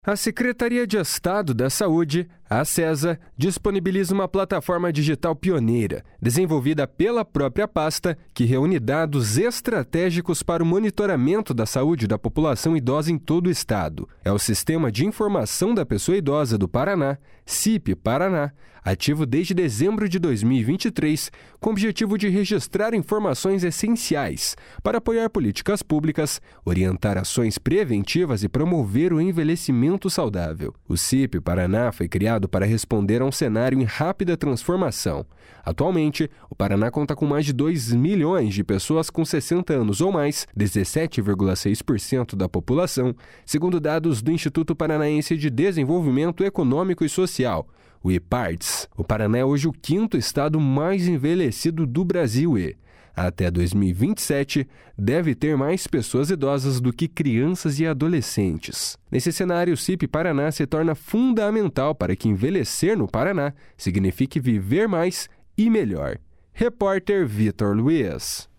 A Secretaria de Estado da Saúde, a SESA, disponibiliza uma plataforma digital pioneira, desenvolvida pela própria pasta, que reúne dados estratégicos para o monitoramento da saúde da população idosa em todo o estado. É o Sistema de Informação da Pessoa Idosa do Paraná, CIP Paraná, ativo desde dezembro de 2023, com o objetivo de registrar informações essenciais para apoiar políticas públicas, orientar ações preventivas e promover o envelhecimento saudável. O CIP Paraná foi criado para responder a um cenário em rápida transformação. Atualmente, o Paraná conta com mais de 2 milhões de pessoas com 60 anos ou mais, 17,6% da população, segundo dados do Instituto Paranaense de Desenvolvimento Econômico e Social, o IPARDS. O Paraná é hoje o 5º estado mais envelhecido do Brasil e, até 2027, deve ter mais pessoas idosas do que crianças e adolescentes. Nesse cenário, o CIP Paraná se torna fundamental para que envelhecer no Paraná signifique viver mais e melhor. Repórter Vitor Luiz.